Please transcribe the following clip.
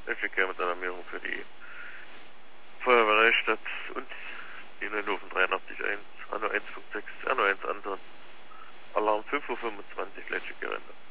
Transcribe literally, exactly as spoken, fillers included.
Verkehr mit Alarmierung für die Feuerwehrstadt und die Neuenhofen dreiundachtzig eins, Anno eins Punkt sechs, Anno eins Anton. Alarm fünf Uhr fünfundzwanzig, Fläche Gerende.